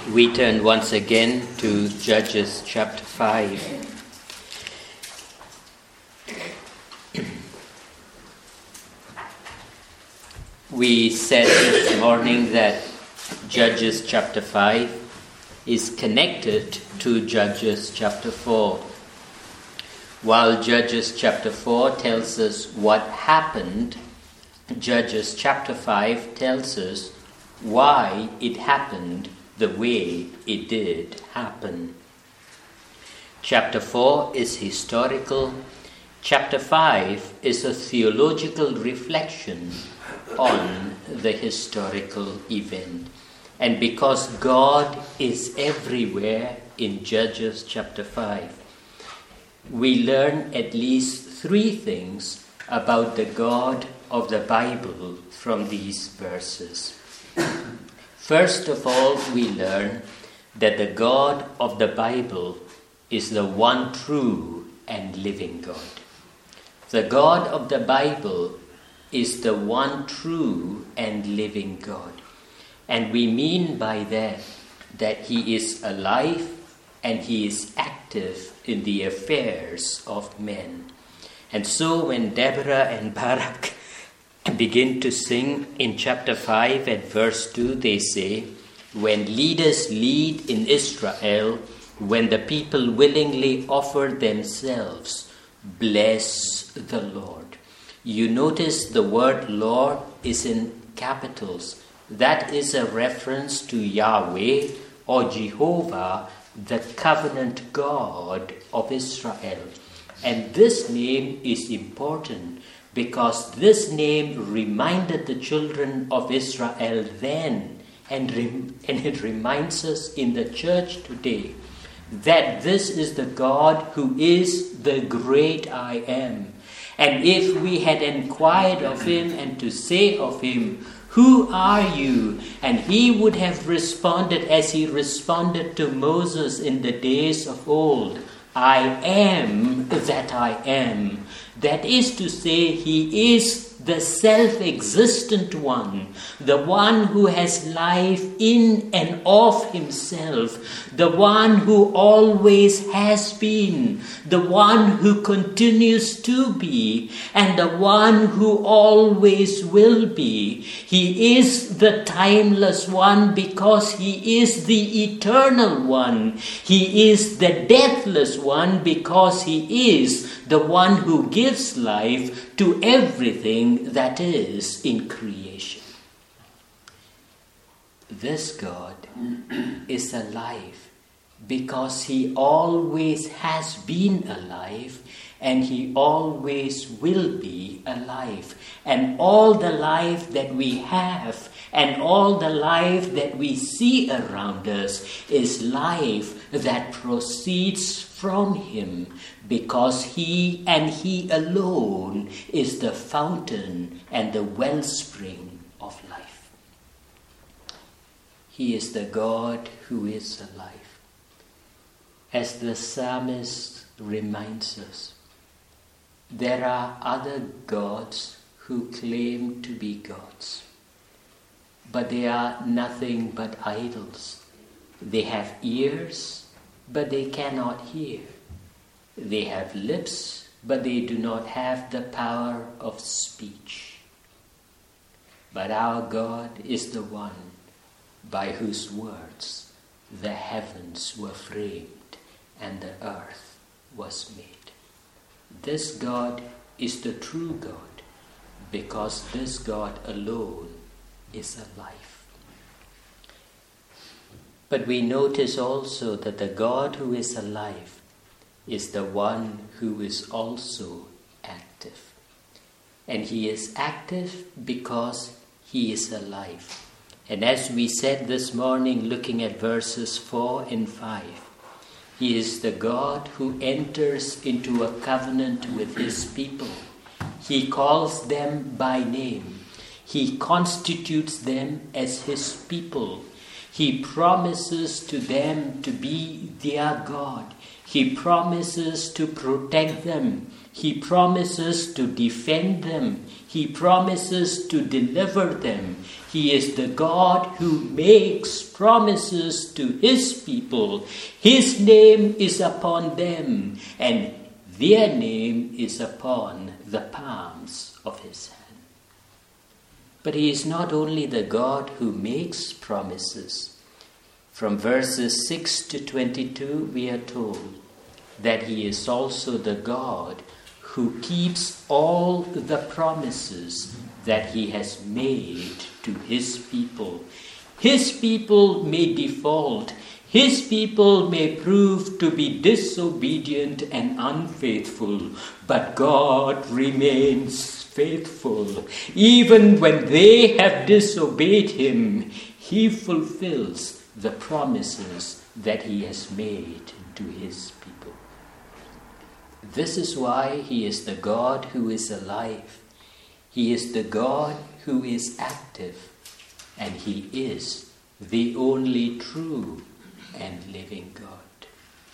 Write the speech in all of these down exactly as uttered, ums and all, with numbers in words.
We turn once again to Judges chapter five. We said this morning that Judges chapter five is connected to Judges chapter four. While Judges chapter four tells us what happened, Judges chapter five tells us why it happened the way it did happen. Chapter four is historical. Chapter five is a theological reflection on the historical event. And because God is everywhere in Judges chapter five, we learn at least three things about the God of the Bible from these verses. First of all, we learn that the God of the Bible is the one true and living God. The God of the Bible is the one true and living God. And we mean by that that He is alive and He is active in the affairs of men. And so when Deborah and Barak begin to sing in chapter five and verse two, they say, when leaders lead in Israel, when the people willingly offer themselves, bless the Lord. You notice the word Lord is in capitals. That is a reference to Yahweh or Jehovah, the covenant God of Israel. And this name is important because this name reminded the children of Israel then, and, rem- and it reminds us in the church today that this is the God who is the great I am. And if we had inquired of Him and to say of Him, who are you? And He would have responded as He responded to Moses in the days of old, I am that I am. That is to say, He is the self-existent one, the one who has life in and of Himself, the one who always has been, the one who continues to be, and the one who always will be. He is the timeless one because He is the eternal one. He is the deathless one because He is the one who gives life to everything that is in creation. This God is alive because He always has been alive and He always will be alive. And all the life that we have and all the life that we see around us is life that proceeds from Him, because He and He alone is the fountain and the wellspring of life. He is the God who is alive. As the psalmist reminds us, there are other gods who claim to be gods, but they are nothing but idols. They have ears, but they cannot hear. They have lips, but they do not have the power of speech. But our God is the one by whose words the heavens were framed and the earth was made. This God is the true God because this God alone is alive. But we notice also that the God who is alive is the one who is also active. And He is active because He is alive. And as we said this morning, looking at verses four and five, He is the God who enters into a covenant with His people. He calls them by name. He constitutes them as His people. He promises to them to be their God. He promises to protect them. He promises to defend them. He promises to deliver them. He is the God who makes promises to his people. His name is upon them, and their name is upon the palms of his hand. But he is not only the God who makes promises. From verses six to twenty-two, we are told that he is also the God who keeps all the promises that he has made to his people. His people may default. His people may prove to be disobedient and unfaithful, but God remains faithful. Even when they have disobeyed him, he fulfills the promises that he has made to his people. This is why he is the God who is alive. He is the God who is active, and he is the only true and living God.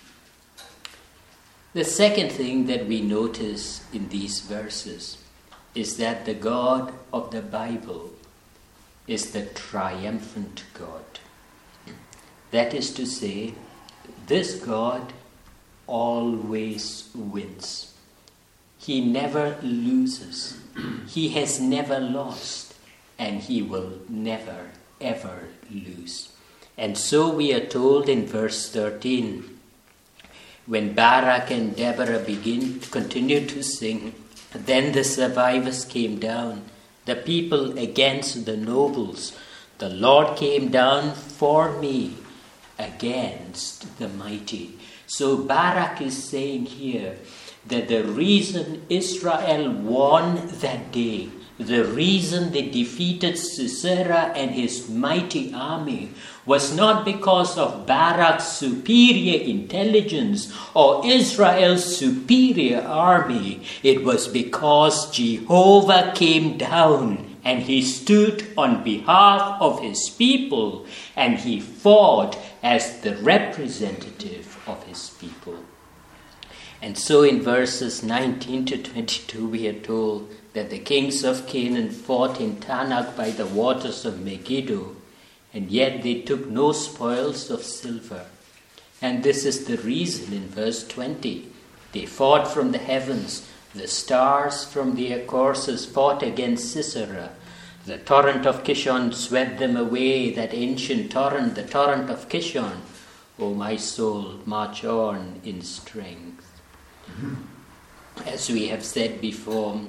The second thing that we notice in these verses is that the God of the Bible is the triumphant God. That is to say, this God always wins. He never loses. He has never lost, and he will never, ever lose. And so we are told in verse thirteen, when Barak and Deborah begin to continue to sing, then the survivors came down, the people against the nobles. The Lord came down for me against the mighty. So Barak is saying here that the reason Israel won that day, the reason they defeated Sisera and his mighty army, was not because of Barak's superior intelligence or Israel's superior army. It was because Jehovah came down and he stood on behalf of his people, and he fought as the representative of his people. And so in verses nineteen to twenty-two we are told that the kings of Canaan fought in Tanakh by the waters of Megiddo, and yet they took no spoils of silver. And this is the reason in verse twenty. They fought from the heavens. The stars from their courses fought against Sisera. The torrent of Kishon swept them away, that ancient torrent, the torrent of Kishon. O my soul, march on in strength. As we have said before,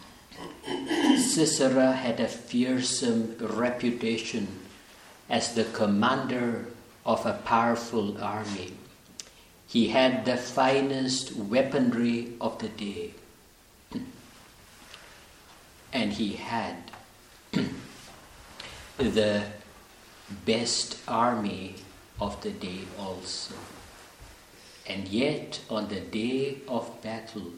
Sisera had a fearsome reputation as the commander of a powerful army. He had the finest weaponry of the day. And he had the best army of the day also. And yet, on the day of battle,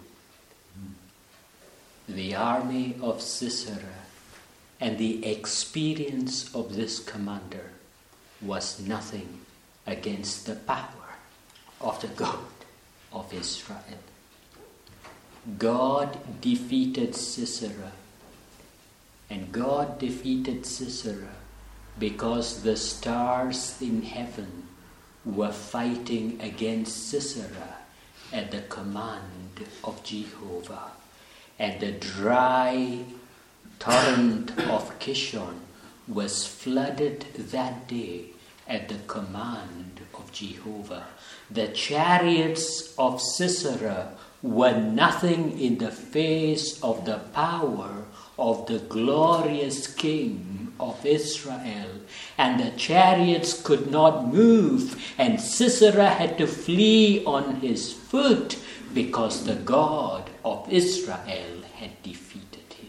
the army of Sisera and the experience of this commander was nothing against the power of the God of Israel. God defeated Sisera, and God defeated Sisera because the stars in heaven were fighting against Sisera at the command of Jehovah. And the dry torrent of Kishon was flooded that day at the command of Jehovah. The chariots of Sisera were nothing in the face of the power of the glorious King of Israel. And the chariots could not move, and Sisera had to flee on his foot because the God of Israel had defeated him.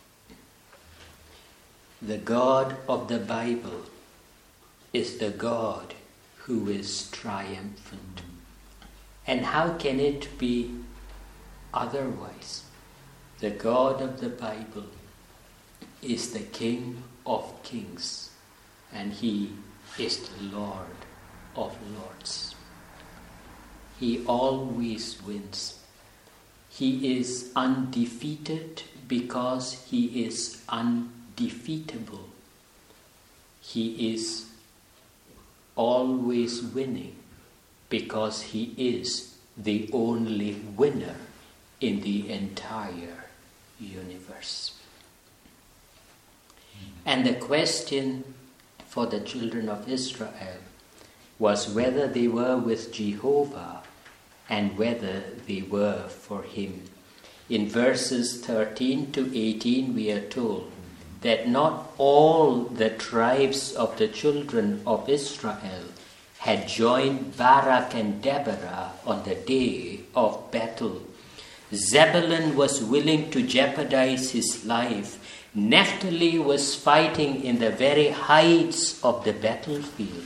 The God of the Bible is the God who is triumphant. And how can it be otherwise? The God of the Bible is the King of kings, and he is the Lord of lords. He always wins. He is undefeated because he is undefeatable. He is always winning because he is the only winner in the entire universe. And the question for the children of Israel was whether they were with Jehovah and whether they were for him. In verses thirteen to eighteen we are told that not all the tribes of the children of Israel had joined Barak and Deborah on the day of battle. Zebulun was willing to jeopardize his life. Naphtali was fighting in the very heights of the battlefield.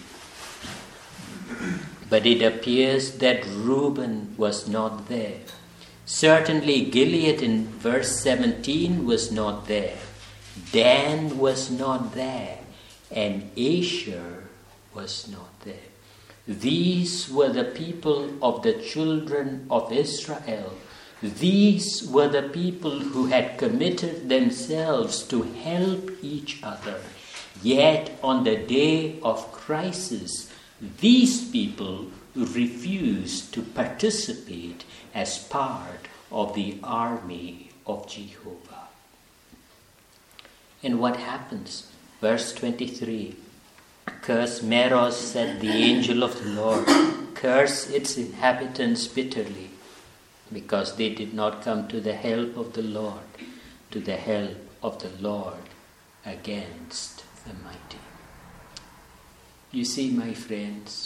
But it appears that Reuben was not there. Certainly Gilead in verse seventeen was not there. Dan was not there. And Asher was not there. These were the people of the children of Israel. These were the people who had committed themselves to help each other. Yet on the day of crisis, these people refused to participate as part of the army of Jehovah. And what happens? Verse twenty-three. Curse Meroz, said the angel of the Lord. Curse its inhabitants bitterly, because they did not come to the help of the Lord, to the help of the Lord against the mighty. You see, my friends,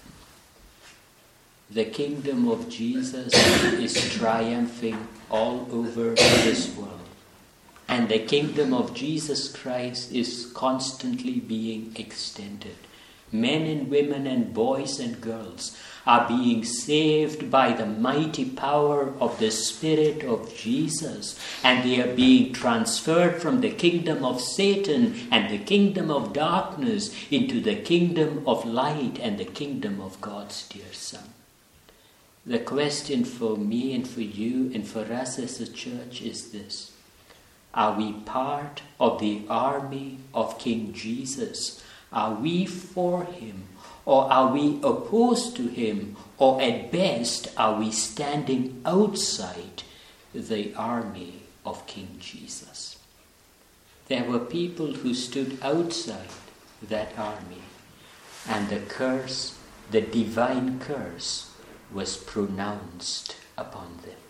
the kingdom of Jesus is triumphing all over this world. And the kingdom of Jesus Christ is constantly being extended. Men and women and boys and girls are being saved by the mighty power of the Spirit of Jesus. And they are being transferred from the kingdom of Satan and the kingdom of darkness into the kingdom of light and the kingdom of God's dear Son. The question for me and for you and for us as a church is this. Are we part of the army of King Jesus? Are we for him? Or are we opposed to him? Or at best, are we standing outside the army of King Jesus? There were people who stood outside that army, and the curse, the divine curse, was pronounced upon them.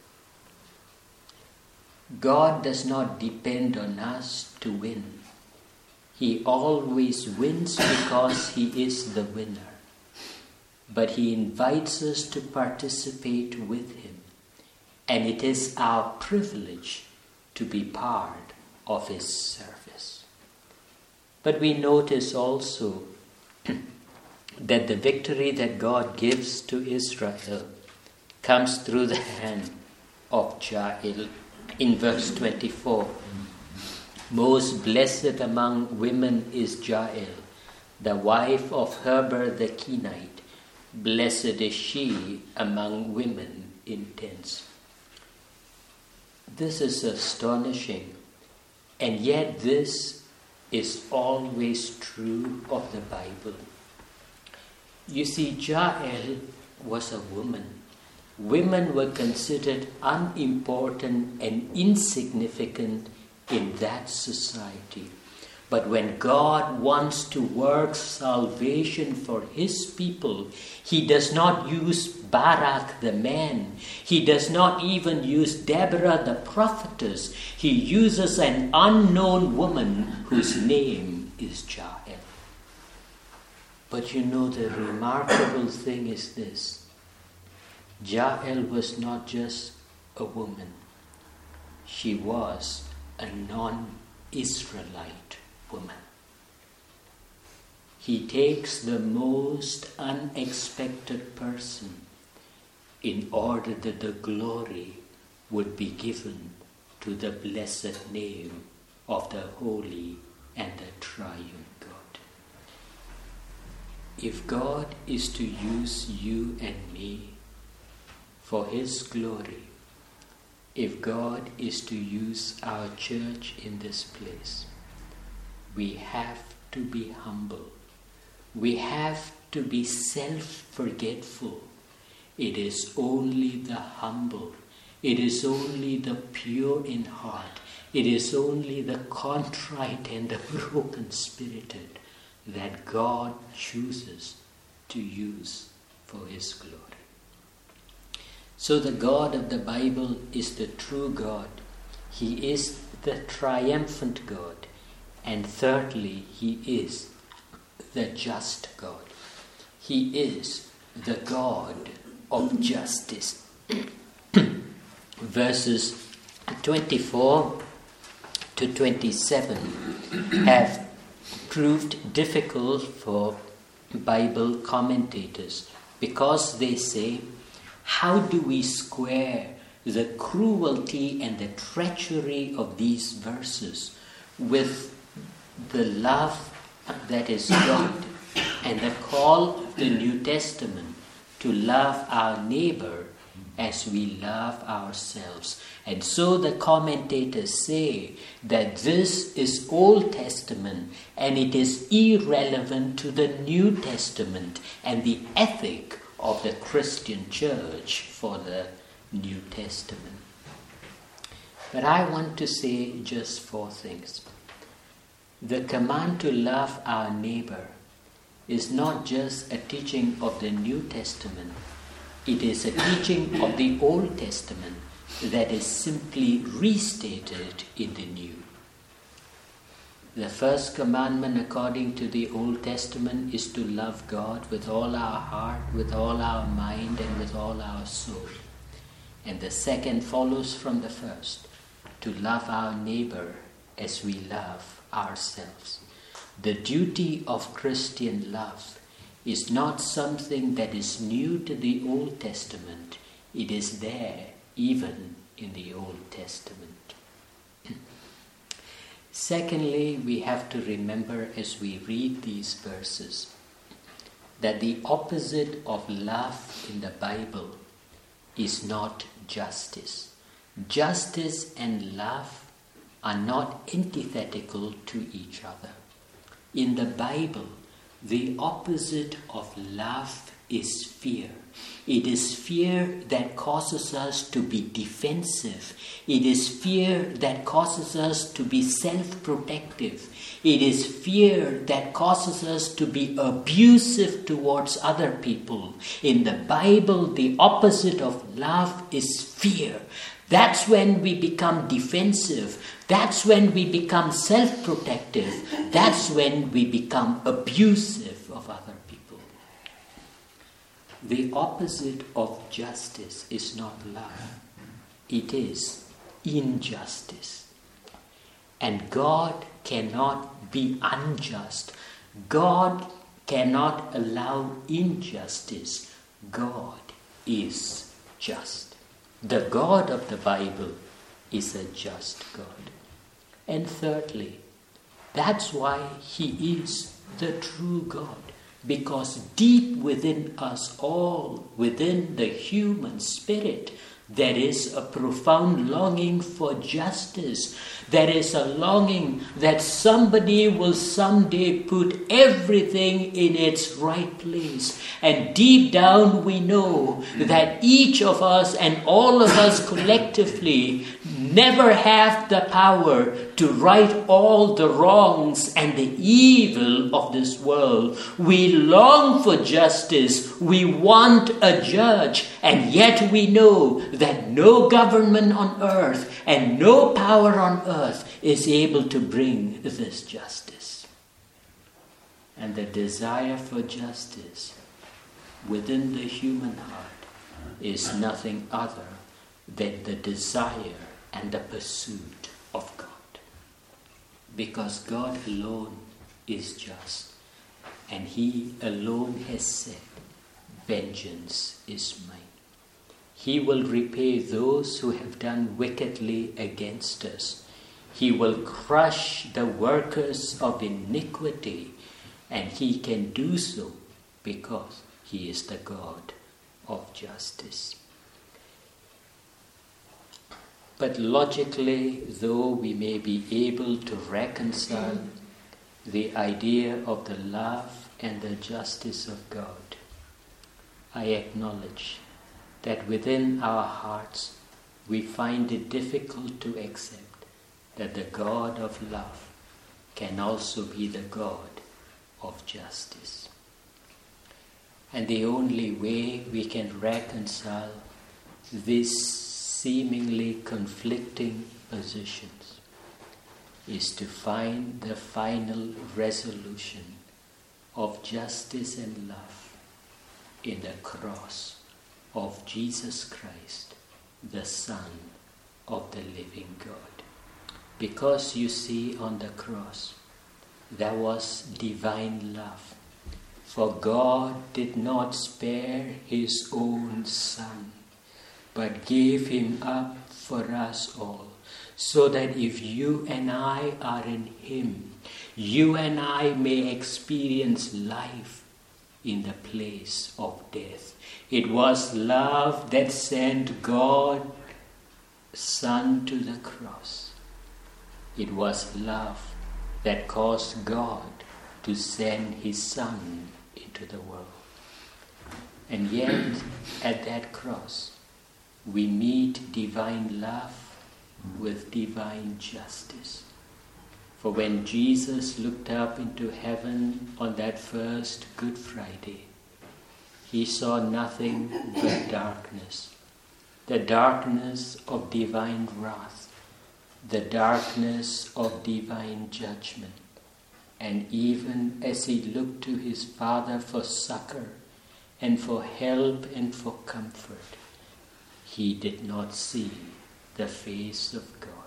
God does not depend on us to win. He always wins because he is the winner. But he invites us to participate with him. And it is our privilege to be part of his service. But we notice also that the victory that God gives to Israel comes through the hand of Jael. In verse twenty-four, most blessed among women is Jael, the wife of Heber the Kenite. Blessed is she among women in tents. This is astonishing, and yet this is always true of the Bible. You see, Jael was a woman. Women were considered unimportant and insignificant in that society. But when God wants to work salvation for his people, he does not use Barak the man. He does not even use Deborah the prophetess. He uses an unknown woman whose name is Jael. But you know, the remarkable thing is this. Jael was not just a woman. She was a non-Israelite woman. He takes the most unexpected person in order that the glory would be given to the blessed name of the Holy and the Triune God. If God is to use you and me, for His glory, if God is to use our church in this place, we have to be humble. We have to be self-forgetful. It is only the humble, it is only the pure in heart, it is only the contrite and the broken-spirited that God chooses to use for His glory. So the God of the Bible is the true God. He is the triumphant God. And thirdly, He is the just God. He is the God of justice. Verses twenty-four to twenty-seven have proved difficult for Bible commentators because they say, how do we square the cruelty and the treachery of these verses with the love that is God and the call of the New Testament to love our neighbor as we love ourselves? And so the commentators say that this is Old Testament and it is irrelevant to the New Testament and the ethic of the Christian church for the New Testament. But I want to say just four things. The command to love our neighbor is not just a teaching of the New Testament. It is a teaching of the Old Testament that is simply restated in the New. The first commandment according to the Old Testament is to love God with all our heart, with all our mind, and with all our soul. And the second follows from the first, to love our neighbor as we love ourselves. The duty of Christian love is not something that is new to the Old Testament. It is there even in the Old Testament. Secondly, we have to remember as we read these verses that the opposite of love in the Bible is not justice. Justice and love are not antithetical to each other. In the Bible, the opposite of love is fear. It is fear that causes us to be defensive. It is fear that causes us to be self-protective. It is fear that causes us to be abusive towards other people. In the Bible, the opposite of love is fear. That's when we become defensive. That's when we become self-protective. That's when we become abusive of other people. The opposite of justice is not love. It is injustice. And God cannot be unjust. God cannot allow injustice. God is just. The God of the Bible is a just God. And thirdly, that's why He is the true God. Because deep within us all, within the human spirit, there is a profound longing for justice. There is a longing that somebody will someday put everything in its right place. And deep down we know that each of us and all of us collectively never have the power to right all the wrongs and the evil of this world. We long for justice. We want a judge. And yet we know that no government on earth and no power on earth is able to bring this justice. And the desire for justice within the human heart is nothing other than the desire and the pursuit of God. Because God alone is just, and He alone has said, vengeance is mine. He will repay those who have done wickedly against us. He will crush the workers of iniquity, and He can do so because He is the God of justice. But logically, though we may be able to reconcile the idea of the love and the justice of God, I acknowledge that within our hearts we find it difficult to accept that the God of love can also be the God of justice. And the only way we can reconcile these seemingly conflicting positions is to find the final resolution of justice and love in the cross of Jesus Christ, the Son of the living God. Because you see, on the cross there was divine love. For God did not spare his own Son, but gave him up for us all, so that if you and I are in him, you and I may experience life in the place of death. It was love that sent God's Son to the cross. It was love that caused God to send his Son into the world. And yet, at that cross, we meet divine love with divine justice. For when Jesus looked up into heaven on that first Good Friday, he saw nothing but darkness, the darkness of divine wrath, the darkness of divine judgment. And even as he looked to his Father for succor and for help and for comfort, he did not see the face of God.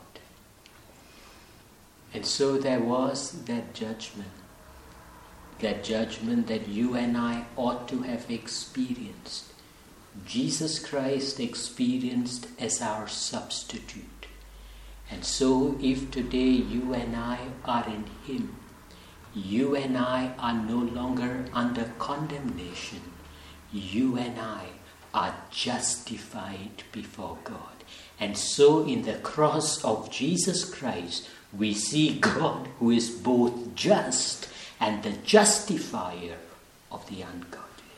And so there was that judgment, that judgment that you and I ought to have experienced. Jesus Christ experienced as our substitute. And so if today you and I are in him, you and I are no longer under condemnation. You and I are justified before God. And so in the cross of Jesus Christ, we see God, who is both just and the justifier of the ungodly.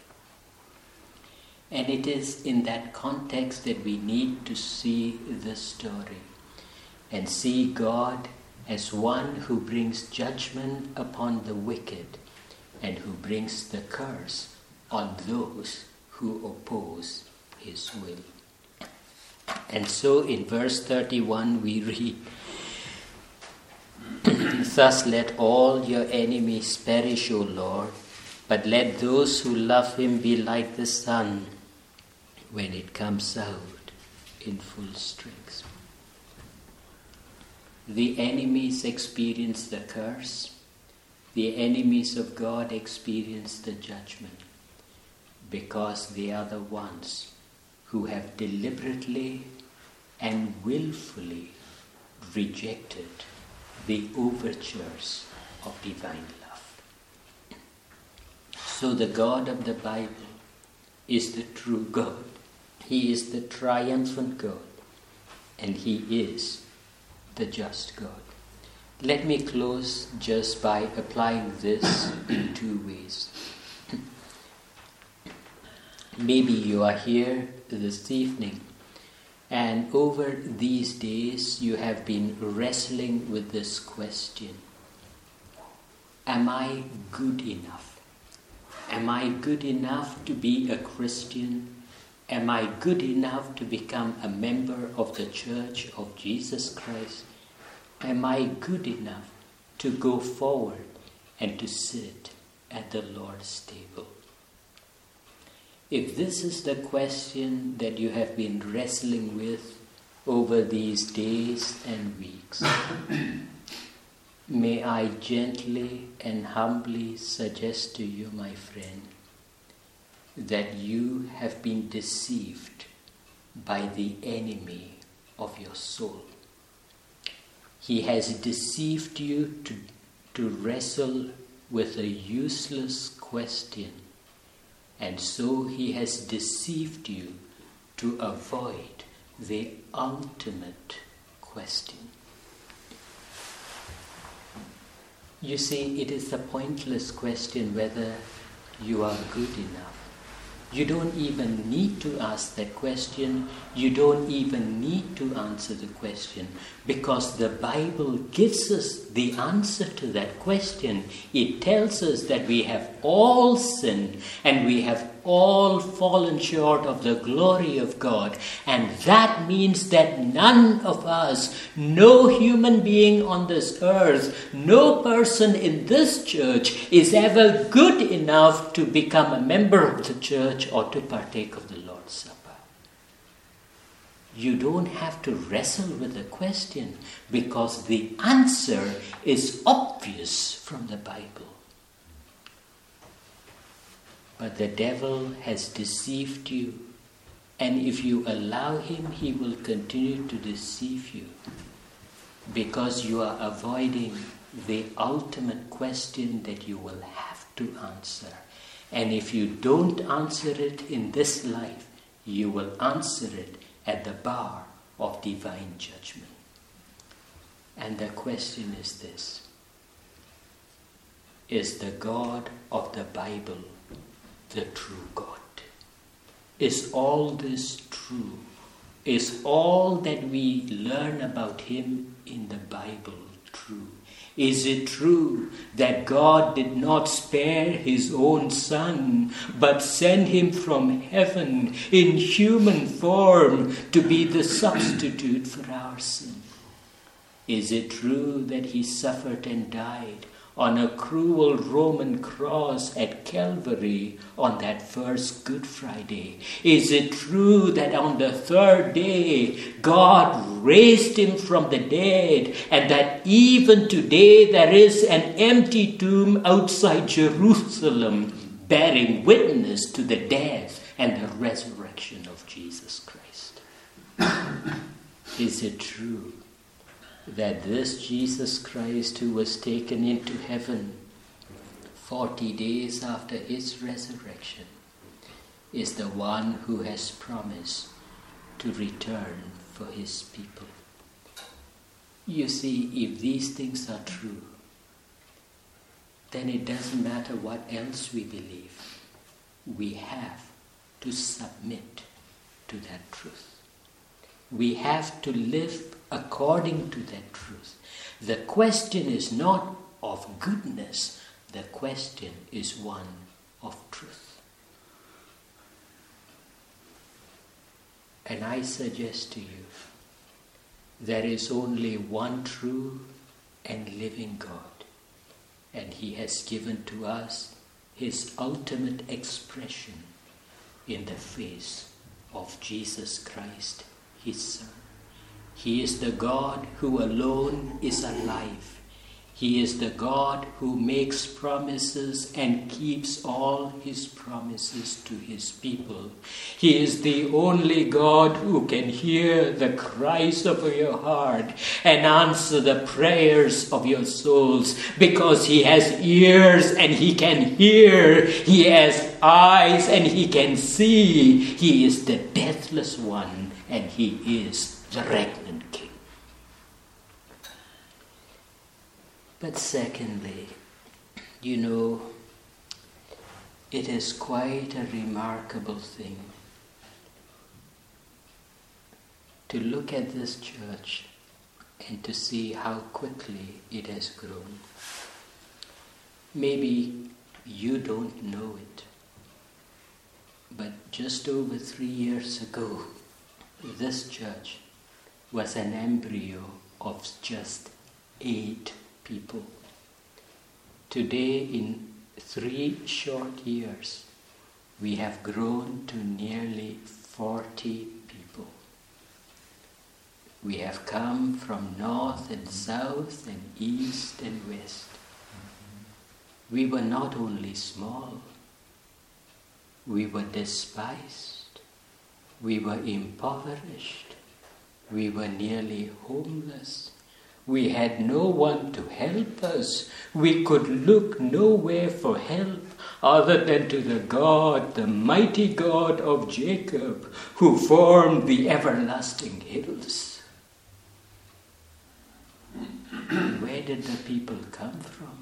And it is in that context that we need to see this story and see God as one who brings judgment upon the wicked and who brings the curse on those who oppose his will. And so in verse thirty-one we read, "Thus let all your enemies perish, O Lord, but let those who love him be like the sun when it comes out in full strength." The enemies experience the curse. The enemies of God experience the judgment because they are the ones who have deliberately and willfully rejected the overtures of divine love. So the God of the Bible is the true God. He is the triumphant God, and he is the just God. Let me close just by applying this in two ways. Maybe you are here this evening, and over these days you have been wrestling with this question: am I good enough? Am I good enough to be a Christian? Am I good enough to become a member of the Church of Jesus Christ? Am I good enough to go forward and to sit at the Lord's table? If this is the question that you have been wrestling with over these days and weeks, may I gently and humbly suggest to you, my friend, that you have been deceived by the enemy of your soul. He has deceived you to, to wrestle with a useless question, and so he has deceived you to avoid the ultimate question. You see, it is a pointless question whether you are good enough. You don't even need to ask that question. You don't even need to answer the question, because the Bible gives us the answer to that question. It tells us that we have all sinned and we have all fallen short of the glory of God. And that means that none of us, no human being on this earth, no person in this church is ever good enough to become a member of the church or to partake of the Lord's Supper. You don't have to wrestle with the question, because the answer is obvious from the Bible. But the devil has deceived you, and if you allow him, he will continue to deceive you, because you are avoiding the ultimate question that you will have to answer. And if you don't answer it in this life, you will answer it at the bar of divine judgment. And the question is this: is the God of the Bible the true God? Is all this true? Is all that we learn about him in the Bible true? Is it true that God did not spare his own Son, but sent him from heaven in human form to be the substitute for our sin? Is it true that he suffered and died on a cruel Roman cross at Calvary on that first Good Friday? Is it true that on the third day God raised him from the dead, and that even today there is an empty tomb outside Jerusalem bearing witness to the death and the resurrection of Jesus Christ? Is it true that this Jesus Christ, who was taken into heaven forty days after his resurrection, is the one who has promised to return for his people? You see, if these things are true, then it doesn't matter what else we believe. We have to submit to that truth. We have to live according to that truth. The question is not of goodness. The question is one of truth. And I suggest to you, there is only one true and living God, and he has given to us his ultimate expression in the face of Jesus Christ, his Son. He is the God who alone is alive. He is the God who makes promises and keeps all his promises to his people. He is the only God who can hear the cries of your heart and answer the prayers of your souls, because he has ears and he can hear. He has eyes and he can see. He is the deathless one, and he is the regnant King. But secondly, you know, it is quite a remarkable thing to look at this church and to see how quickly it has grown. Maybe you don't know it, but just over three years ago, this church was an embryo of just eight people. Today, in three short years, we have grown to nearly forty people. We have come from north and south and east and west. We were not only small, we were despised, we were impoverished, we were nearly homeless. We had no one to help us. We could look nowhere for help other than to the God, the mighty God of Jacob, who formed the everlasting hills. Where did the people come from?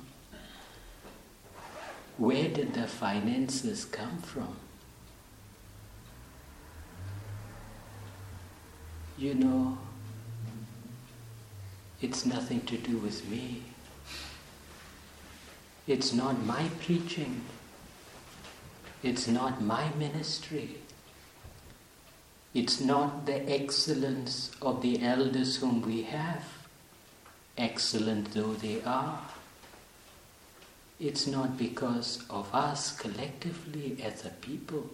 Where did the finances come from? You know, it's nothing to do with me. It's not my preaching. It's not my ministry. It's not the excellence of the elders whom we have, excellent though they are. It's not because of us collectively as a people.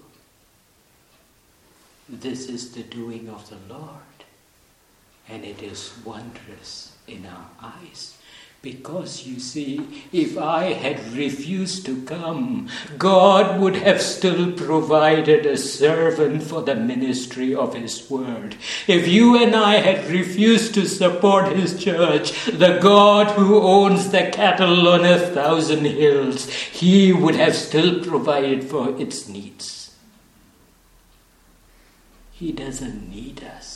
This is the doing of the Lord, and it is wondrous in our eyes. Because, you see, if I had refused to come, God would have still provided a servant for the ministry of His word. If you and I had refused to support His church, the God who owns the cattle on a thousand hills, He would have still provided for its needs. He doesn't need us.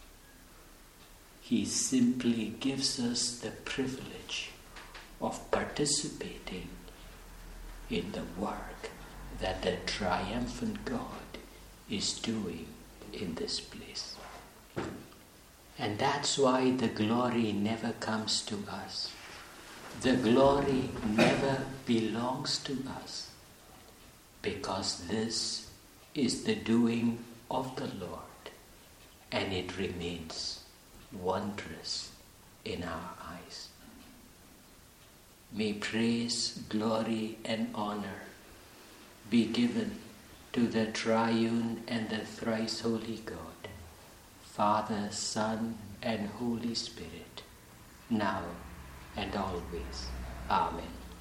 He simply gives us the privilege of participating in the work that the triumphant God is doing in this place. And that's why the glory never comes to us. The glory never belongs to us, because this is the doing of the Lord, and it remains wondrous in our eyes. May praise, glory, and honor be given to the triune and the thrice holy God, Father, Son, and Holy Spirit, now and always. Amen.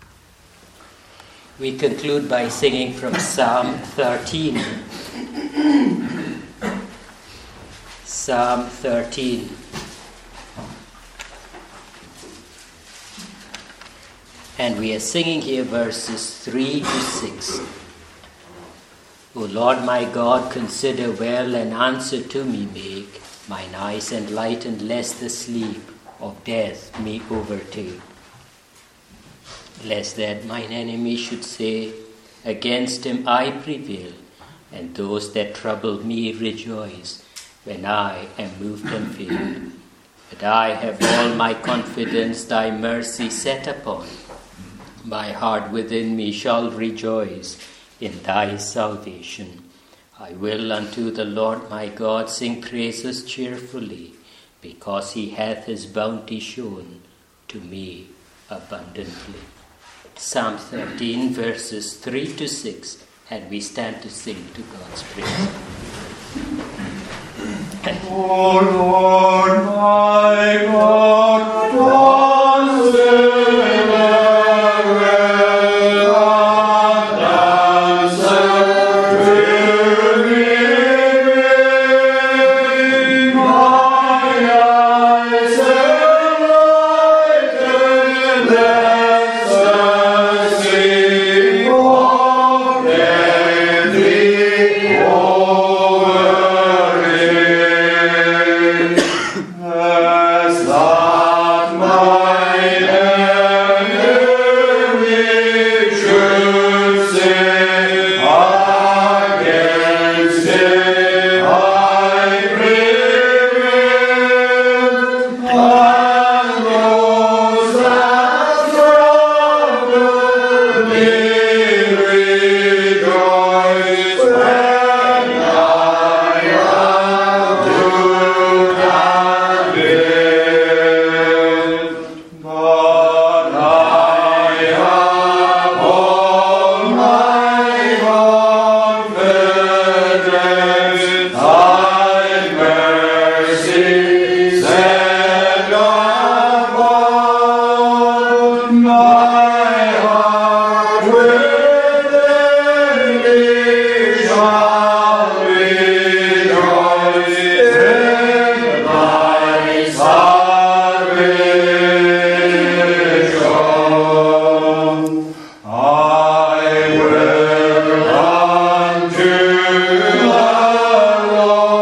We conclude by singing from Psalm thirteen. Psalm thirteen. And we are singing here verses three to six. O Lord my God, consider well and answer to me make. Mine eyes enlighten, lest the sleep of death me overtake. Lest that mine enemy should say, against him I prevail, and those that trouble me rejoice, when I am moved and failed. But I have all my confidence thy mercy set upon. My heart within me shall rejoice in thy salvation. I will unto the Lord my God sing praises cheerfully, because he hath his bounty shown to me abundantly. Psalm thirteen, verses three to six, and we stand to sing to God's praise. O Lord my God, consider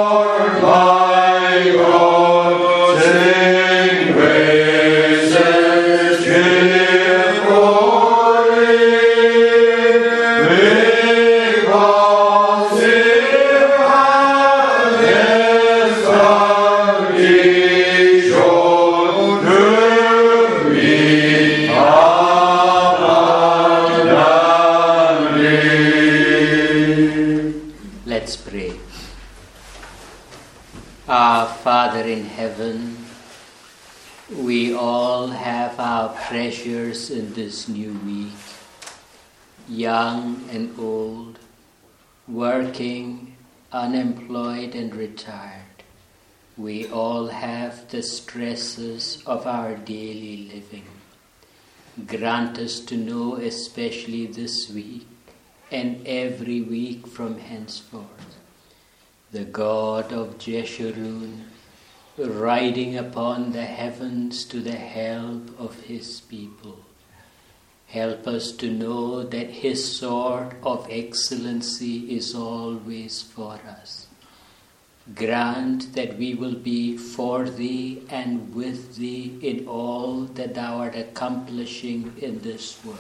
Sing praises. Let's pray. Our Father in heaven, we all have our pleasures in this new week, young and old, working, unemployed and retired. We all have the stresses of our daily living. Grant us to know, especially this week and every week from henceforth, the God of Jeshurun, riding upon the heavens to the help of his people. Help us to know that his sword of excellency is always for us. Grant that we will be for thee and with thee in all that thou art accomplishing in this world.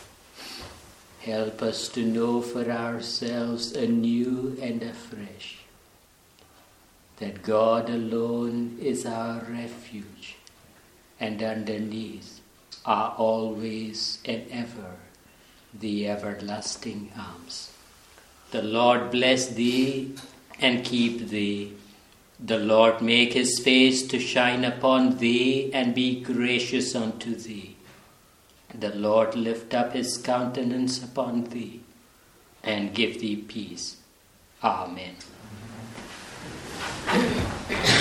Help us to know for ourselves anew and afresh that God alone is our refuge, and underneath are always and ever the everlasting arms. The Lord bless thee and keep thee. The Lord make his face to shine upon thee and be gracious unto thee. The Lord lift up his countenance upon thee and give thee peace. Amen.